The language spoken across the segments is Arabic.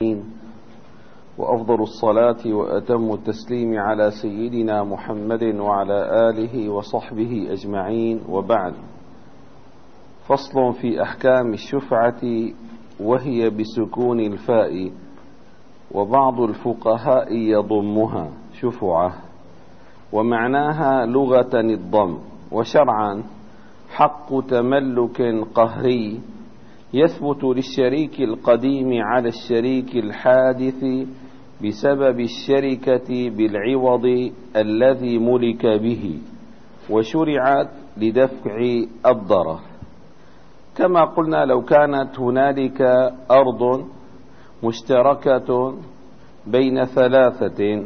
وأفضل الصلاة وأتم التسليم على سيدنا محمد وعلى آله وصحبه أجمعين، وبعد. فصل في أحكام الشفعة، وهي بسكون الفاء، وبعض الفقهاء يضمها شفعة، ومعناها لغة الضم، وشرعا حق تملك قهري يثبت للشريك القديم على الشريك الحادث بسبب الشركة بالعوض الذي ملك به، وشرعت لدفع الضرر. كما قلنا، لو كانت هنالك أرض مشتركة بين ثلاثة،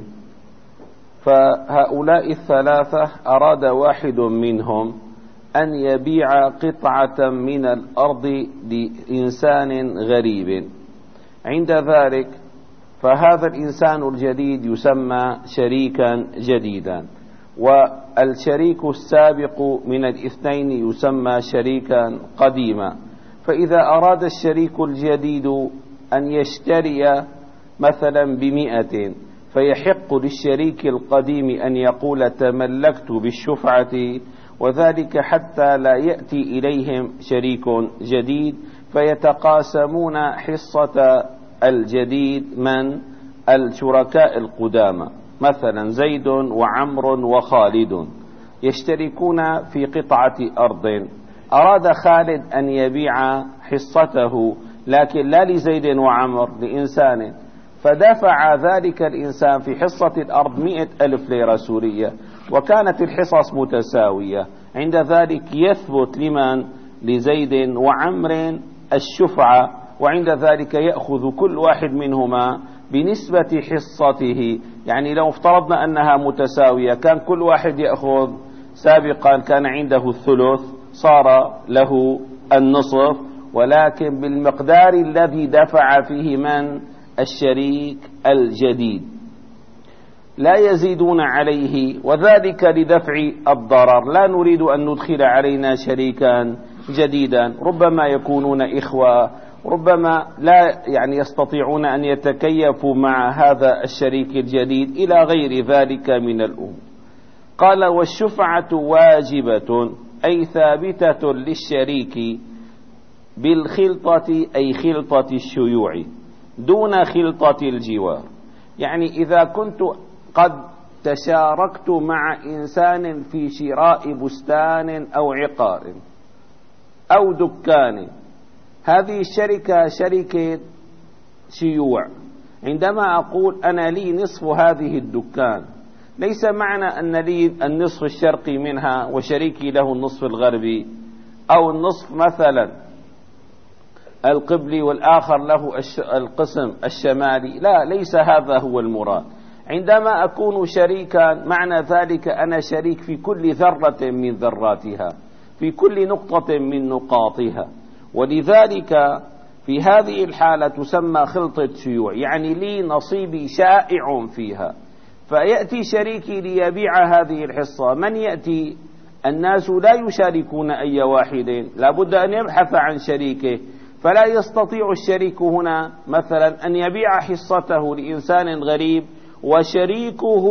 فهؤلاء الثلاثة أراد واحد منهم أن يبيع قطعة من الأرض لإنسان غريب. عند ذلك فهذا الإنسان الجديد يسمى شريكا جديدا، والشريك السابق من الاثنين يسمى شريكا قديما. فإذا أراد الشريك الجديد أن يشتري مثلا ب100، فيحق للشريك القديم أن يقول تملكت بالشفعة، وذلك حتى لا يأتي إليهم شريك جديد فيتقاسمون حصة الجديد من الشركاء القدامى. مثلا زيد وعمر وخالد يشتركون في قطعة أرض، أراد خالد أن يبيع حصته، لكن لا لزيد وعمر، لإنسان، فدفع ذلك الإنسان في حصة الأرض 100,000 ليرة سورية، وكانت الحصص متساوية. عند ذلك يثبت لزيد وعمر الشفعة، وعند ذلك يأخذ كل واحد منهما بنسبة حصته. يعني لو افترضنا أنها متساوية، كان كل واحد يأخذ سابقا كان عنده الثلث، صار له النصف، ولكن بالمقدار الذي دفع فيه من الشريك الجديد، لا يزيدون عليه، وذلك لدفع الضرر. لا نريد أن ندخل علينا شريكا جديدا، ربما يكونون إخوة، ربما لا يستطيعون أن يتكيفوا مع هذا الشريك الجديد، إلى غير ذلك من الأمور. قال: والشفعة واجبة، أي ثابتة للشريك بالخلطة، أي خلطة الشيوع، دون خلطة الجوار. يعني إذا كنت قد تشاركت مع إنسان في شراء بستان أو عقار أو دكان، هذه الشركة شركة شيوع. عندما أقول أنا لي نصف هذه الدكان، ليس معنى أن لي النصف الشرقي منها وشريكي له النصف الغربي، أو النصف مثلا القبلي والآخر له القسم الشمالي. لا، ليس هذا هو المراد. عندما أكون شريكا، معنى ذلك أنا شريك في كل ذرة من ذراتها، في كل نقطة من نقاطها، ولذلك في هذه الحالة تسمى خلطة شيوع، يعني لي نصيبي شائع فيها. فيأتي شريكي ليبيع هذه الحصة، من يأتي؟ الناس لا يشاركون أي واحد، لابد أن يبحث عن شريكه، فلا يستطيع الشريك هنا مثلا أن يبيع حصته لإنسان غريب وشريكه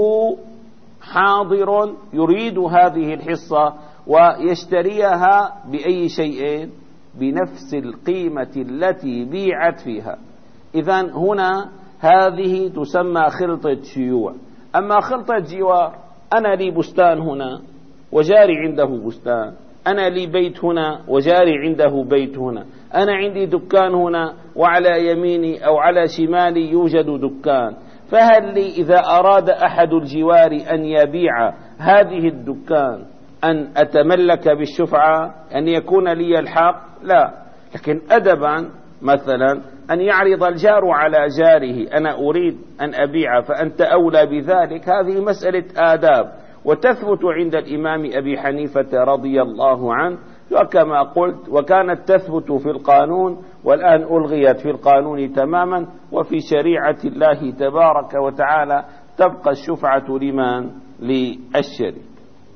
حاضر يريد هذه الحصة ويشتريها بأي شيء، بنفس القيمة التي بيعت فيها. إذن هنا هذه تسمى خلطة شيوع. أما خلطة جوار، أنا لي بستان هنا وجاري عنده بستان، أنا لي بيت هنا وجاري عنده بيت هنا، أنا عندي دكان هنا وعلى يميني أو على شمالي يوجد دكان، فهل لي إذا أراد أحد الجوار أن يبيع هذه الدكان أن أتملك بالشفعة، أن يكون لي الحق؟ لا. لكن أدبا مثلا أن يعرض الجار على جاره: أنا أريد أن أبيع فأنت أولى بذلك. هذه مسألة آداب، وتثبت عند الإمام أبي حنيفة رضي الله عنه، وكما قلت وكانت تثبت في القانون، والآن ألغيت في القانون تماما، وفي شريعة الله تبارك وتعالى تبقى الشفعة لمن؟ للشريك.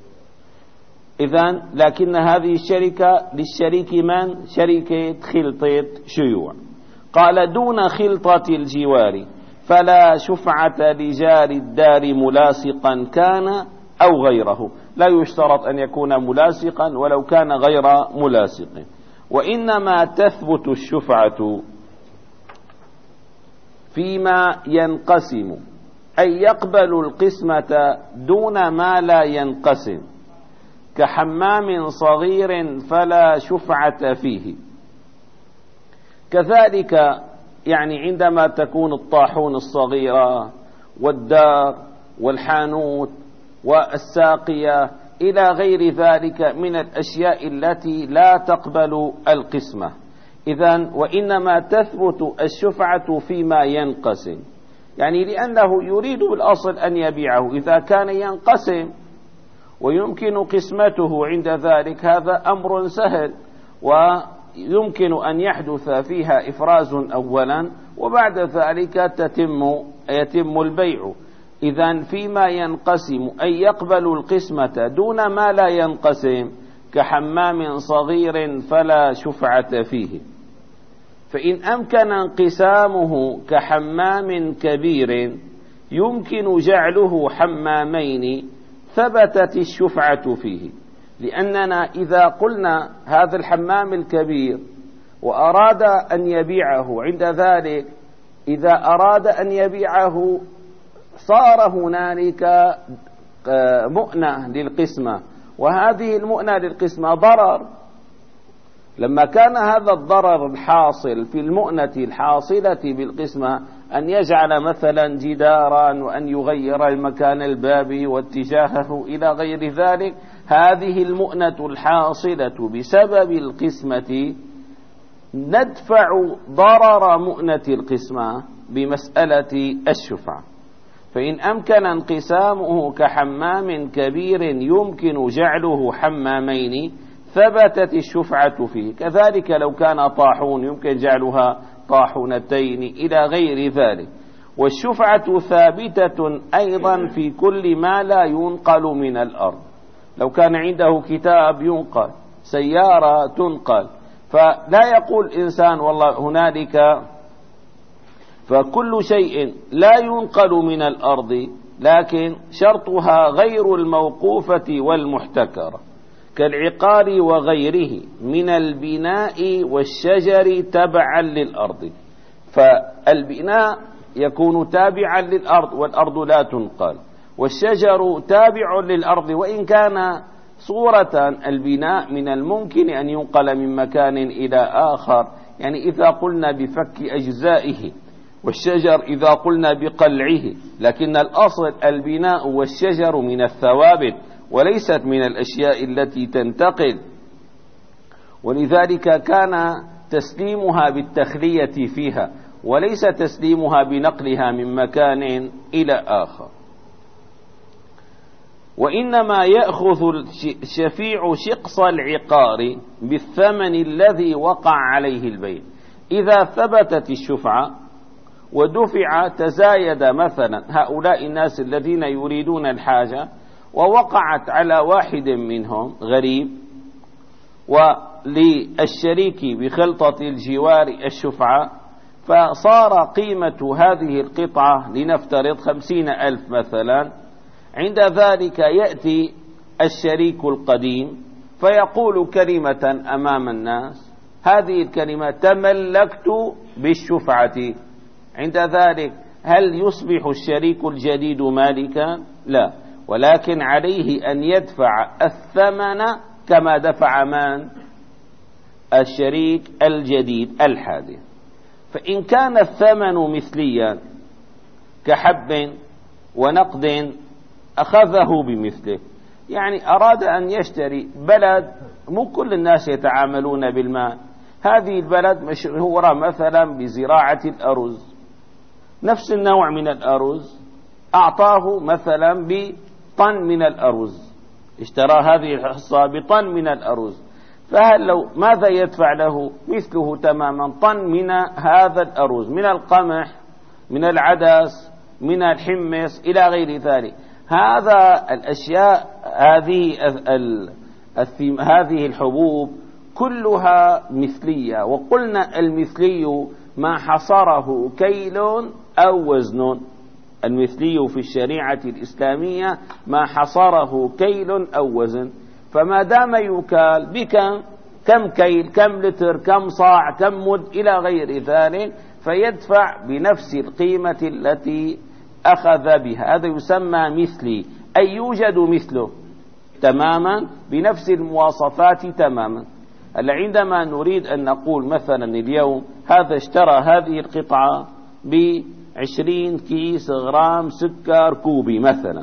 إذن لكن هذه الشركة للشريك من؟ شركة خلطة شيوع. قال دون خلطة الجوار، فلا شفعة لجار الدار ملاصقا كان أو غيره. لا يشترط أن يكون ملاصقا ولو كان غير ملاصق. وإنما تثبت الشفعة فيما ينقسم، أي يقبل القسمة دون ما لا ينقسم، كحمام صغير فلا شفعة فيه. كذلك يعني عندما تكون الطاحون الصغيرة والدار والحانوت والساقية إلى غير ذلك من الأشياء التي لا تقبل القسمة. إذن وإنما تثبت الشفعة فيما ينقسم، يعني لأنه يريد بالأصل أن يبيعه. إذا كان ينقسم ويمكن قسمته عند ذلك هذا أمر سهل، ويمكن أن يحدث فيها إفراز أولا وبعد ذلك يتم البيع. إذن فيما ينقسم أي يقبل القسمة دون ما لا ينقسم، كحمام صغير فلا شفعة فيه. فإن أمكن انقسامه كحمام كبير يمكن جعله حمامين ثبتت الشفعة فيه، لأننا إذا قلنا هذا الحمام الكبير وأراد أن يبيعه، عند ذلك إذا أراد أن يبيعه صار هنالك مؤنة للقسمة، وهذه المؤنة للقسمة ضرر. لما كان هذا الضرر الحاصل في المؤنة الحاصلة بالقسمة أن يجعل مثلا جدارا وأن يغير مكان الباب واتجاهه إلى غير ذلك، هذه المؤنة الحاصلة بسبب القسمة ندفع ضرر مؤنة القسمة بمسألة الشفعة. فإن أمكن انقسامه كحمام كبير يمكن جعله حمامين ثبتت الشفعة فيه. كذلك لو كان طاحون يمكن جعلها طاحونتين إلى غير ذلك. والشفعة ثابتة أيضا في كل ما لا ينقل من الأرض. لو كان عنده كتاب ينقل، سيارة تنقل، فلا يقول إنسان والله هنالك، فكل شيء لا ينقل من الأرض لكن شرطها غير الموقوفة والمحتكرة، كالعقار وغيره من البناء والشجر تبعا للأرض. فالبناء يكون تابعا للأرض والأرض لا تنقل، والشجر تابع للأرض وإن كان صورة البناء من الممكن أن ينقل من مكان إلى آخر، يعني إذا قلنا بفك أجزائه، والشجر إذا قلنا بقلعه، لكن الأصل البناء والشجر من الثوابت وليست من الأشياء التي تنتقل. ولذلك كان تسليمها بالتخلية فيها وليس تسليمها بنقلها من مكان إلى آخر. وإنما يأخذ الشفيع شقص العقار بالثمن الذي وقع عليه البيع. إذا ثبتت الشفعة ودفع تزايد مثلا هؤلاء الناس الذين يريدون الحاجة ووقعت على واحد منهم غريب، وللشريك بخلطة الجوار الشفعة، فصار قيمة هذه القطعة لنفترض 50,000 مثلا. عند ذلك يأتي الشريك القديم فيقول كلمة أمام الناس، هذه الكلمة تملكت بالشفعة. عند ذلك هل يصبح الشريك الجديد مالكا؟ لا، ولكن عليه أن يدفع الثمن كما دفع من؟ الشريك الجديد الحادث. فإن كان الثمن مثليا كحب ونقد أخذه بمثله، يعني أراد أن يشتري بلد مو كل الناس يتعاملون بالمال، هذه البلد مشهورة مثلا بزراعة الأرز، نفس النوع من الأرز أعطاه مثلا بطن من الأرز، اشترى هذه الحصة بطن من الأرز، فهل لو ماذا يدفع له؟ مثله تماما، طن من هذا الأرز، من القمح، من العدس، من الحمص إلى غير ذلك. هذا الأشياء هذه الحبوب كلها مثلية، وقلنا المثلي ما حصره كيل أو وزن. المثلي في الشريعة الإسلامية ما حصره كيل أو وزن، فما دام يكال بكم، كم كيل، كم لتر، كم صاع، كم مد إلى غير ذلك، فيدفع بنفس القيمة التي أخذ بها. هذا يسمى مثلي، أي يوجد مثله تماما بنفس المواصفات تماما. هلا عندما نريد أن نقول مثلا اليوم هذا اشترى هذه القطعة ب20 كيس غرام سكر كوبي مثلا،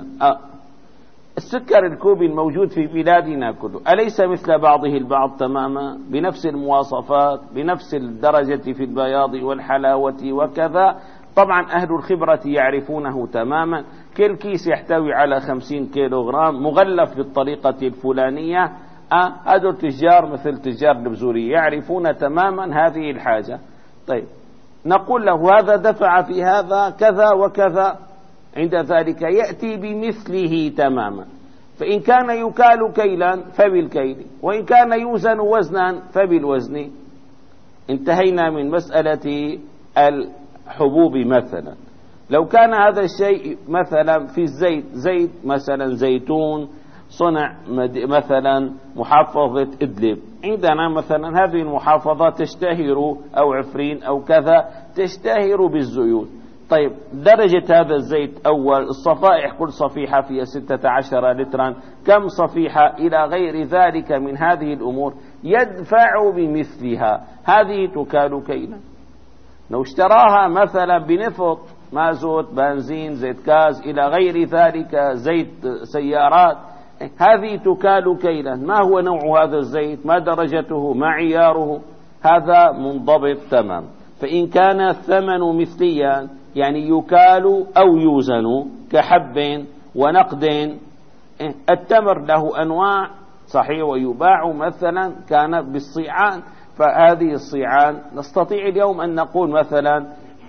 السكر الكوبي الموجود في بلادنا كله أليس مثل بعضه البعض تماما بنفس المواصفات، بنفس الدرجة في البياض والحلاوة وكذا؟ طبعا أهل الخبرة يعرفونه تماما. كل كيس يحتوي على 50 كيلوغرام مغلف بالطريقة الفلانية. هذول تجار مثل تجار البزورية يعرفون تماما هذه الحاجة. طيب نقول له هذا دفع في هذا كذا وكذا، عند ذلك يأتي بمثله تماما. فإن كان يكال كيلا فبالكيل، وإن كان يوزن وزنا فبالوزن. انتهينا من مسألة الحبوب. مثلا لو كان هذا الشيء مثلا في الزيت، زيت مثلا زيتون صنع مثلا محافظة إدلب، عندنا مثلا هذه المحافظة تشتهر، أو عفرين أو كذا، تشتهر بالزيوت. طيب درجة هذا الزيت أول الصفائح، كل صفيحة فيها 16 لترا، كم صفيحة إلى غير ذلك من هذه الأمور، يدفع بمثلها. هذه تكال كيلا. لو اشتراها مثلا بنفط، مازوت، بنزين، زيت غاز إلى غير ذلك، زيت سيارات، هذه تكال كيلا. ما هو نوع هذا الزيت، ما درجته، ما عياره، هذا منضبط تمام. فإن كان الثمن مثليا يعني يكال أو يوزن كحب ونقد. التمر له أنواع صحيح، ويباع مثلا كان بالصيعان، فهذه الصيعان نستطيع اليوم أن نقول مثلا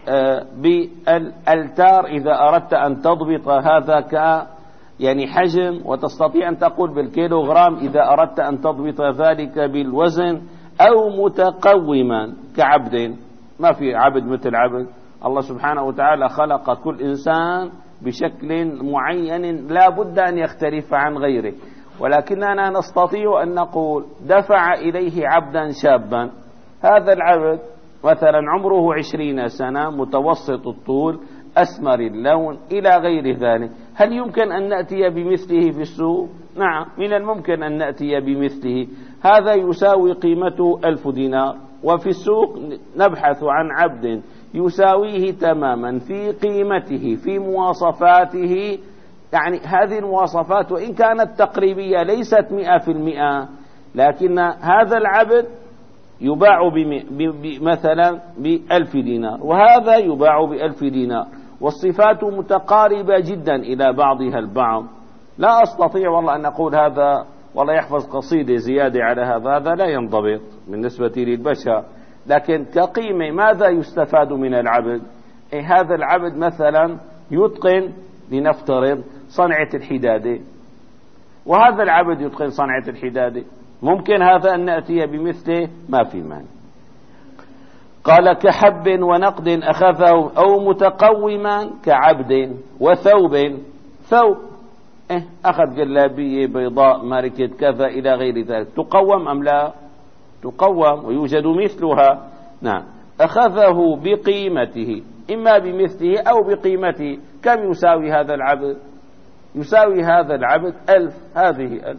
بالألتار إذا أردت أن تضبط هذا يعني حجم، وتستطيع أن تقول بالكيلوغرام إذا أردت أن تضبط ذلك بالوزن، أو متقوما كعبد. ما في عبد مثل عبد، الله سبحانه وتعالى خلق كل إنسان بشكل معين لا بد أن يختلف عن غيره، ولكننا نستطيع أن نقول دفع إليه عبدا شابا. هذا العبد مثلا عمره 20 سنة، متوسط الطول، أسمر اللون إلى غير ذلك. هل يمكن أن نأتي بمثله في السوق؟ نعم، من الممكن أن نأتي بمثله. هذا يساوي قيمته 1000 دينار، وفي السوق نبحث عن عبد يساويه تماما في قيمته، في مواصفاته. يعني هذه المواصفات وإن كانت تقريبية ليست 100%، لكن هذا العبد يباع مثلا ب1000 دينار، وهذا يباع ب1000 دينار، والصفات متقاربة جدا إلى بعضها البعض. لا أستطيع والله أن أقول هذا والله يحفظ قصيدة زيادة على هذا لا ينضبط بالنسبة للبشر. لكن كقيمة ماذا يستفاد من العبد؟ هذا العبد مثلا يتقن لنفترض صنعة الحدادة، وهذا العبد يتقن صنعة الحدادة، ممكن هذا أن نأتي بمثله؟ ما في مانع. قال كحب ونقد أخذه، أو متقوما كعبد وثوب. ثوب أخذ جلابية بيضاء ماركة كذا إلى غير ذلك، تقوم أم لا؟ تقوم ويوجد مثلها. نعم، أخذه بقيمته، إما بمثله أو بقيمته. كم يساوي هذا العبد؟ يساوي هذا العبد 1000. هذه 1000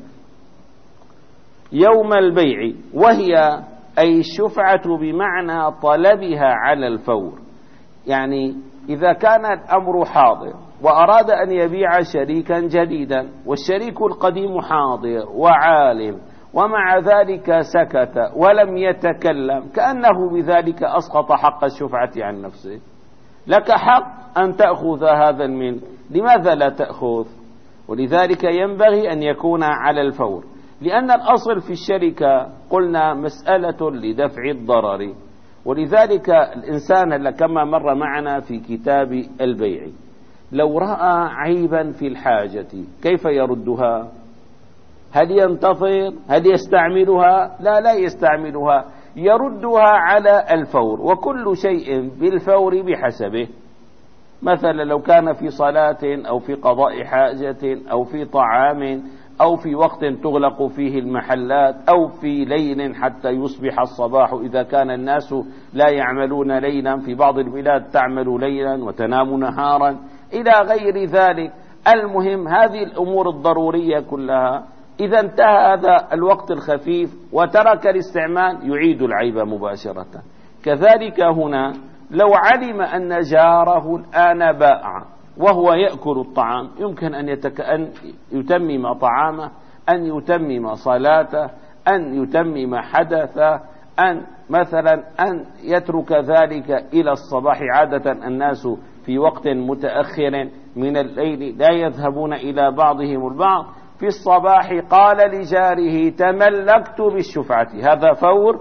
يوم البيع، وهي أي الشفعة بمعنى طلبها على الفور. يعني إذا كان الأمر حاضر وأراد أن يبيع شريكا جديدا، والشريك القديم حاضر وعالم، ومع ذلك سكت ولم يتكلم، كأنه بذلك أسقط حق الشفعة عن نفسه. لك حق أن تأخذ هذا الملك، لماذا لا تأخذ؟ ولذلك ينبغي أن يكون على الفور، لأن الأصل في الشركة قلنا مسألة لدفع الضرر. ولذلك الإنسان كما مر معنا في كتاب البيع، لو رأى عيبا في الحاجة كيف يردها؟ هل ينتظر؟ هل يستعملها؟ لا يستعملها، يردها على الفور، وكل شيء بالفور بحسبه. مثلا لو كان في صلاة أو في قضاء حاجة أو في طعام أو في وقت تغلق فيه المحلات أو في ليل حتى يصبح الصباح إذا كان الناس لا يعملون ليلا، في بعض البلاد تعمل ليلا وتنام نهارا إلى غير ذلك. المهم هذه الأمور الضرورية كلها إذا انتهى هذا الوقت الخفيف وترك الاستعمال يعيد العيب مباشرة. كذلك هنا لو علم أن جاره الآن بائع وهو يأكل الطعام، يمكن أن يتمم طعامه، أن يتمم صلاته، أن يتمم حدثه، أن يترك ذلك إلى الصباح. عادة الناس في وقت متأخر من الليل لا يذهبون إلى بعضهم البعض، في الصباح قال لجاره تملكت بالشفعة، هذا فور.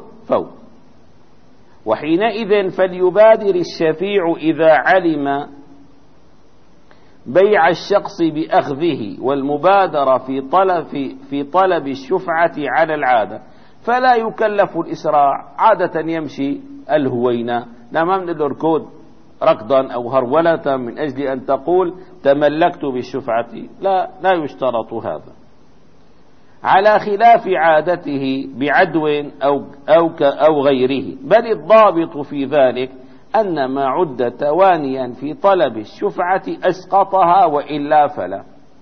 وحينئذ فليبادر الشفيع إذا علم بيع الشخص بأخذه والمبادرة في طلب الشفعة على العادة، فلا يكلف الإسراع. عادة يمشي الهوينة، لا من الركود ركضا أو هرولة من أجل أن تقول تملكت بالشفعة، لا يشترط هذا، على خلاف عادته بعدو أو غيره. بل الضابط في ذلك أن ما عد توانيا في طلب الشفعة أسقطها، وإلا فلا.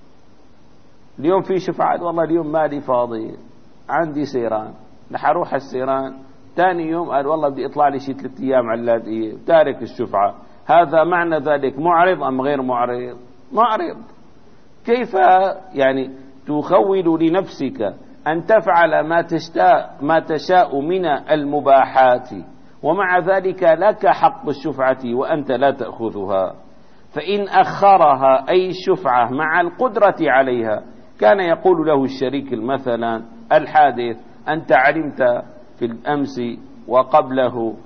اليوم في شفعة، والله اليوم مالي فاضي، عندي سيران، رح أروح السيران. ثاني يوم قال والله بدي أطلع لي شي 3 أيام علادية، تارك الشفعة. هذا معنى ذلك معرض أم غير معرض؟ معرض. كيف يعني تخول لنفسك أن تفعل ما تشاء من المباحات، ومع ذلك لك حق الشفعة وأنت لا تأخذها؟ فإن أخرها أي الشفعة مع القدرة عليها، كان يقول له الشريك مثلا الحادث أنت علمت في الأمس وقبله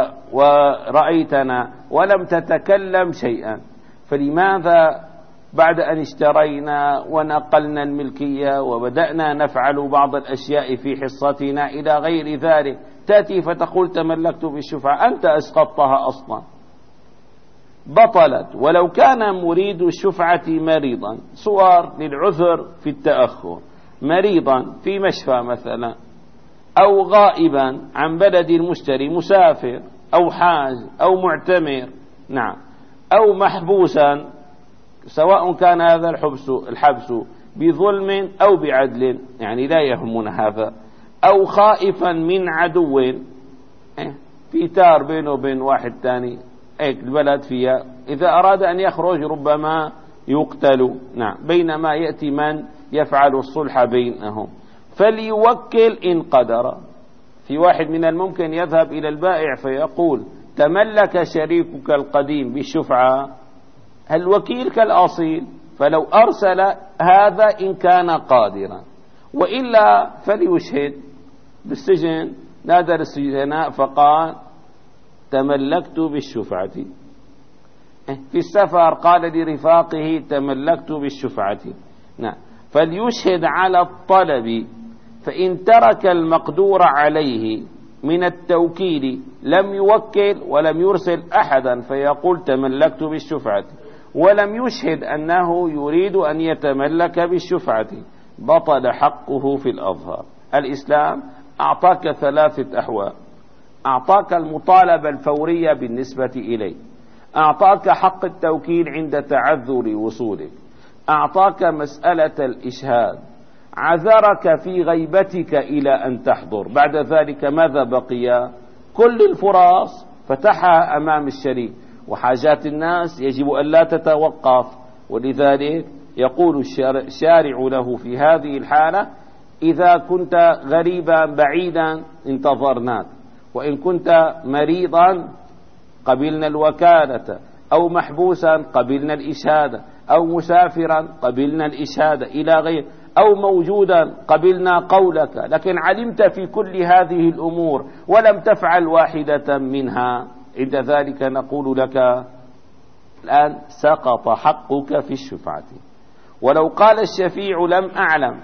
ورأيتنا ولم تتكلم شيئا، فلماذا بعد أن اشترينا ونقلنا الملكية وبدأنا نفعل بعض الأشياء في حصتنا إلى غير ذلك تأتي فتقول تملكت بالشفعة؟ أنت أسقطتها أصلا، بطلت. ولو كان مريد الشفعة مريضا، صور للعذر في التأخر، مريضا في مشفى مثلا، أو غائبا عن بلد المشتري، مسافر أو حاج أو معتمر، نعم، أو محبوسا، سواء كان هذا الحبس بظلم أو بعدل، يعني لا يهمنا هذا، أو خائفا من عدو، في تار بينه وبين واحد تاني البلد فيها، إذا أراد أن يخرج ربما يقتل، نعم، بينما يأتي من يفعل الصلح بينهم. فليوكل إن قدر. في واحد من الممكن يذهب إلى البائع فيقول تملك شريكك القديم بالشفعة، الوكيل كالأصيل، فلو أرسل هذا إن كان قادرا، وإلا فليشهد بالسجن، نادى السجناء فقال تملكت بالشفعة. في السفر قال لرفاقه تملكت بالشفعة، نعم، فليشهد على الطلب. فإن ترك المقدور عليه من التوكيل لم يوكل ولم يرسل أحدا فيقول تملكت بالشفعة، ولم يشهد أنه يريد أن يتملك بالشفعة، بطل حقه في الأظهر. الإسلام أعطاك 3 أحوال: أعطاك المطالبة الفورية بالنسبة إليه، أعطاك حق التوكيل عند تعذر وصولك، أعطاك مسألة الإشهاد، عذرك في غيبتك إلى أن تحضر. بعد ذلك ماذا بقي؟ كل الفرص فتحها أمام الشريك، وحاجات الناس يجب أن لا تتوقف. ولذلك يقول الشارع له في هذه الحالة إذا كنت غريبا بعيدا انتظرناك، وإن كنت مريضا قبلنا الوكالة، أو محبوسا قبلنا الإشهادة، أو مسافرا قبلنا الإشهادة إلى غير، أو موجودا قبلنا قولك. لكن علمت في كل هذه الأمور ولم تفعل واحدة منها، عند ذلك نقول لك الآن سقط حقك في الشفعة. ولو قال الشفيع لم أعلم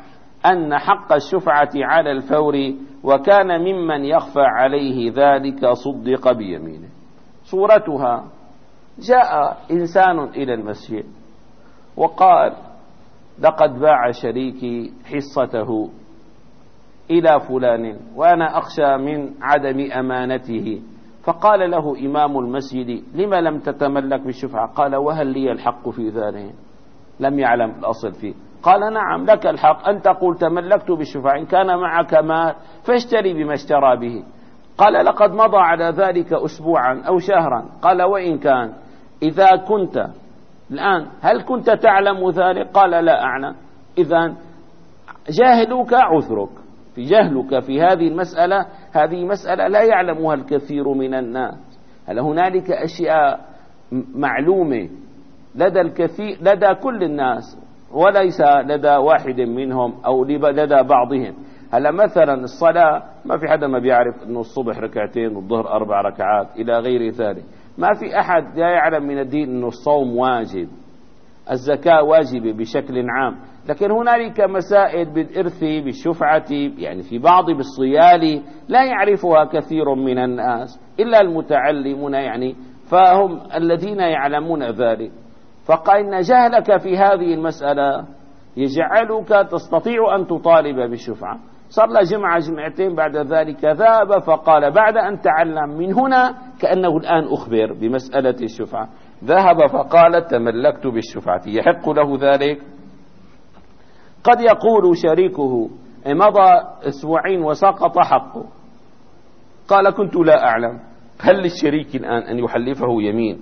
أن حق الشفعة على الفور، وكان ممن يخفى عليه ذلك صدق بيمينه. صورتها: جاء إنسان إلى المسجد وقال: لقد باع شريكي حصته إلى فلان وأنا أخشى من عدم أمانته. فقال له إمام المسجد: لما لم تتملك بالشفعة؟ قال: وهل لي الحق في ذلك؟ لم يعلم الأصل فيه. قال: نعم لك الحق أن تقول تملكت بالشفعة، إن كان معك مال فاشتري بما اشترى به. قال: لقد مضى على ذلك أسبوعا أو شهرا. قال: وإن كان، إذا كنت الآن هل كنت تعلم ذلك؟ قال: لا أعلم. إذن جاهلك عذرك في جهلك في هذه المسألة. هذه مسألة لا يعلمها الكثير من الناس. هل هنالك أشياء معلومة لدى كل الناس وليس لدى واحد منهم أو لدى بعضهم. هلا مثلا الصلاة، ما في حدا ما بيعرف أنه الصبح ركعتين والظهر 4 ركعات إلى غير ذلك. ما في أحد لا يعلم من الدين أنه الصوم واجب، الزكاة واجبة بشكل عام. لكن هنالك مسائل بالإرث بالشفعة، يعني في بعض بالصيال لا يعرفها كثير من الناس إلا المتعلمون، يعني فهم الذين يعلمون ذلك. فقال: إن جهلك في هذه المسألة يجعلك تستطيع أن تطالب بالشفعة. صلى جمعة جمعتين، بعد ذلك ذهب فقال بعد أن تعلم من هنا كأنه الآن أخبر بمسألة الشفعة، ذهب فقال: تملكت بالشفعة. يحق له ذلك؟ قد يقول شريكه: مضى 2 أسبوع وسقط حقه. قال: كنت لا أعلم. هل للشريك الآن أن يحلفه يمين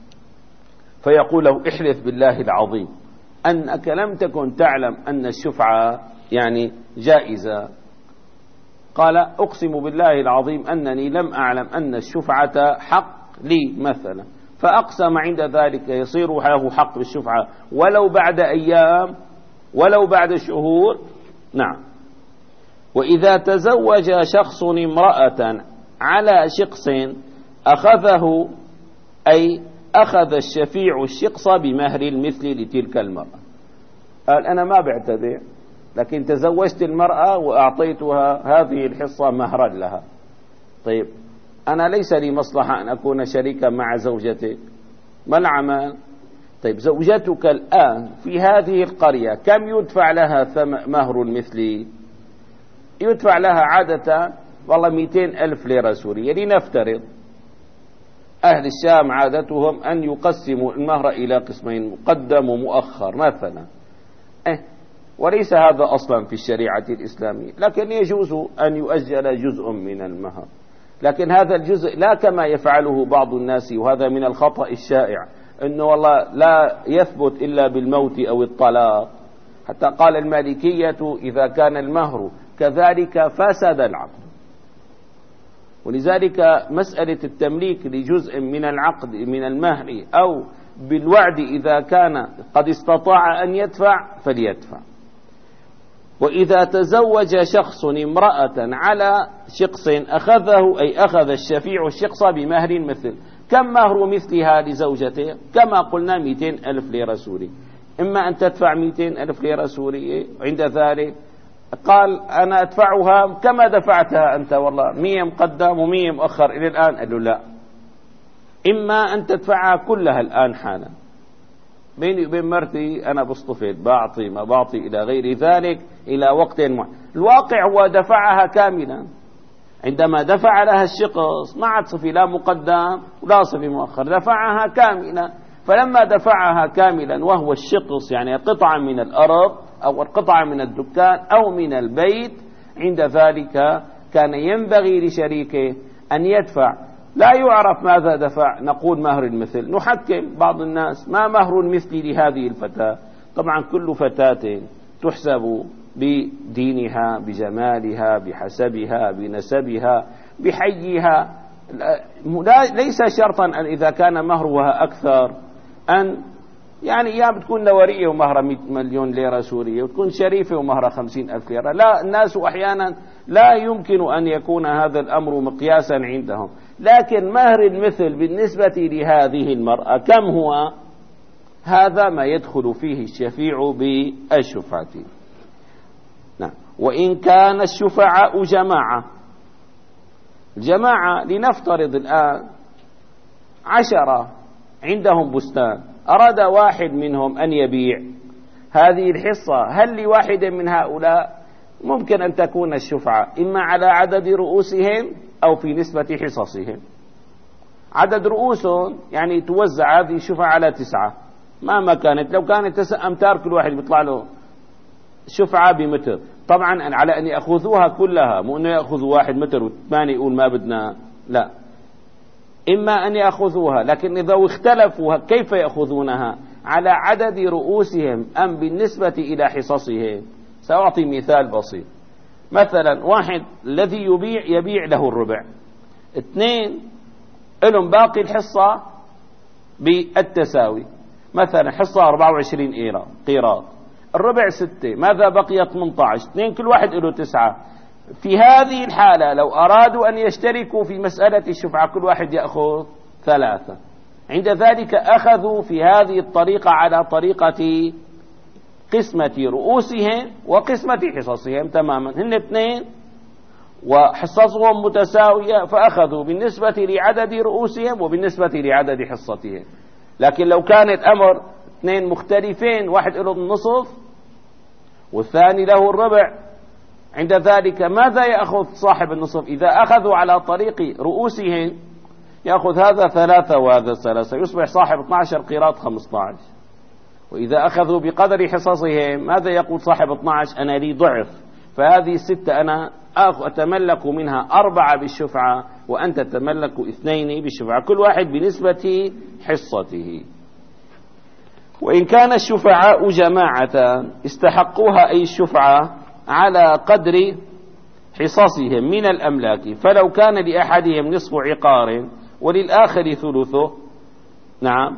فيقول له: احلف بالله العظيم أنك لم تكن تعلم أن الشفعة يعني جائزة؟ قال: أقسم بالله العظيم أنني لم أعلم أن الشفعة حق لي مثلا. فأقسم، عند ذلك يصير له حق بالشفعة ولو بعد أيام ولو بعد شهور. نعم. وإذا تزوج شخص امرأة على شقص أخذه، أي أخذ الشفيع الشقص بمهر المثل لتلك المرأة. قال: أنا ما بعتذر، لكن تزوجت المرأة وأعطيتها هذه الحصة مهرا لها. طيب، أنا ليس لي مصلحة أن أكون شريكا مع زوجتك، ما العمل؟ طيب، زوجتك الآن في هذه القرية كم يدفع لها مهر المثل؟ يدفع لها عادة والله 200,000 ليرة سورية. لنفترض أهل الشام عادتهم أن يقسموا المهر إلى قسمين، مقدم ومؤخر مثلا. وليس هذا أصلا في الشريعة الإسلامية، لكن يجوز أن يؤجل جزء من المهر. لكن هذا الجزء لا كما يفعله بعض الناس، وهذا من الخطأ الشائع، أنه والله لا يثبت إلا بالموت أو الطلاق. حتى قال المالكية: إذا كان المهر كذلك فسد العقد. ولذلك مسألة التمليك لجزء من العقد من المهر أو بالوعد إذا كان قد استطاع أن يدفع فليدفع. وإذا تزوج شخص امرأة على شقص أخذه، أي أخذ الشفيع الشقص بمهر مثل. كم مهر مثلها لزوجته؟ كما قلنا 200,000 ليرة سورية. إما أن تدفع 200,000 ليرة سورية، عند ذلك قال: أنا أدفعها كما دفعتها أنت، والله 100 مقدم و100 مؤخر إلى الآن. قال له: لا، إما أن تدفعها كلها الآن حالا. بيني وبين مرتي أنا بصطفل، بعطي ما بعطي إلى غير ذلك إلى وقت معين. الواقع هو دفعها كاملا. عندما دفع لها الشقص ما عاد صفي لا مقدم ولا صفي مؤخر، دفعها كاملا. فلما دفعها كاملا وهو الشقص يعني قطعة من الأرض أو قطعة من الدكان أو من البيت، عند ذلك كان ينبغي لشريكه أن يدفع. لا يعرف ماذا دفع، نقول مهر المثل. نحكم بعض الناس: ما مهر المثل لهذه الفتاة؟ طبعا كل فتاة تحسب بدينها، بجمالها، بحسبها، بنسبها، بحيها. ليس شرطا أن إذا كان مهرها أكثر أن يعني يا بتكون نورية ومهرها 100 مليون ليرة سورية، وتكون شريفة ومهرها 50,000 ليرة. لا، الناس أحيانا لا يمكن أن يكون هذا الأمر مقياسا عندهم. لكن مهر المثل بالنسبة لهذه المرأة كم هو؟ هذا ما يدخل فيه الشفيع بالشفعة. نعم. وإن كان الشفعاء جماعة لنفترض الآن 10 عندهم بستان، أراد واحد منهم أن يبيع هذه الحصة، هل لواحد من هؤلاء ممكن أن تكون الشفعة إما على عدد رؤوسهم أو في نسبة حصصهم؟ عدد رؤوسهم يعني توزع هذه الشفعة على 9 مهما كانت، لو كانت 9 أمتار كل واحد بيطلع له شفعة بمتر. طبعا على أن يأخذوها كلها، مو أنه يأخذوا 1 متر والثاني يقول ما بدنا، لا، إما أن يأخذوها، لكن إذا اختلفوا كيف يأخذونها، على عدد رؤوسهم أم بالنسبة إلى حصصهم. سأعطي مثال بسيط. مثلا واحد الذي يبيع له الربع، 2 لهم باقي الحصة بالتساوي، مثلا حصة 24 قيراط، الربع 6، ماذا بقي؟ 18، 2 كل واحد له 9. في هذه الحالة لو أرادوا أن يشتركوا في مسألة الشفعة كل واحد يأخذ 3. عند ذلك أخذوا في هذه الطريقة على طريقة قسمة رؤوسهم وقسمة حصصهم تماما، هن 2 وحصصهم متساوية، فأخذوا بالنسبة لعدد رؤوسهم وبالنسبة لعدد حصتهم. لكن لو كانت أمر 2 مختلفين، واحد له النصف والثاني له الربع، عند ذلك ماذا يأخذ صاحب النصف؟ إذا أخذوا على طريق رؤوسهم يأخذ هذا 3 وهذا 3، يصبح صاحب 12 قيراط 15. وإذا أخذوا بقدر حصصهم ماذا يقول صاحب 12؟ أنا لي ضعف، فهذه 6 أنا أتملك منها 4 بالشفعة وأنت تتملك 2 بالشفعة، كل واحد بنسبة حصته. وإن كان الشفعاء جماعة استحقوها أي الشفعة على قدر حصصهم من الأملاك، فلو كان لأحدهم نصف عقار وللآخر ثلثه، نعم،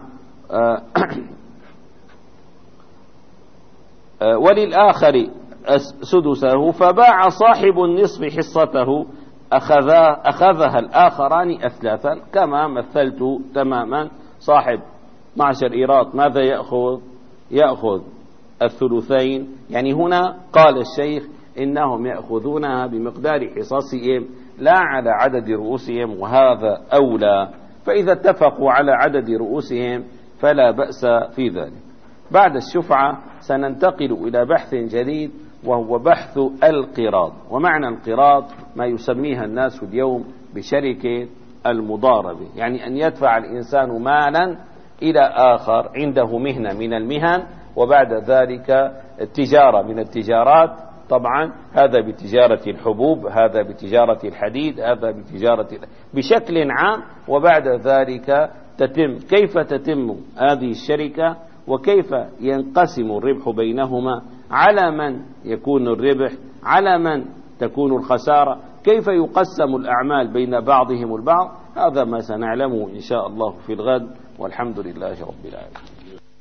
وللآخر سدسه، فباع صاحب النصف حصته أخذها الآخران أثلاثا، كما مثلت تماما. صاحب 12 قيراط ماذا يأخذ 2/3. يعني هنا قال الشيخ إنهم يأخذونها بمقدار حصصهم لا على عدد رؤوسهم، وهذا أولى. فإذا اتفقوا على عدد رؤوسهم فلا بأس في ذلك. بعد الشفعة سننتقل إلى بحث جديد، وهو بحث القراض. ومعنى القراض ما يسميها الناس اليوم بشركة المضاربة، يعني أن يدفع الإنسان مالا إلى آخر عنده مهنة من المهن، وبعد ذلك التجارة من التجارات، طبعا هذا بتجارة الحبوب، هذا بتجارة الحديد، هذا بشكل عام. وبعد ذلك كيف تتم هذه الشركة وكيف ينقسم الربح بينهما، على من يكون الربح، على من تكون الخسارة، كيف يقسم الأعمال بين بعضهم البعض. هذا ما سنعلمه إن شاء الله في الغد، والحمد لله رب العالمين.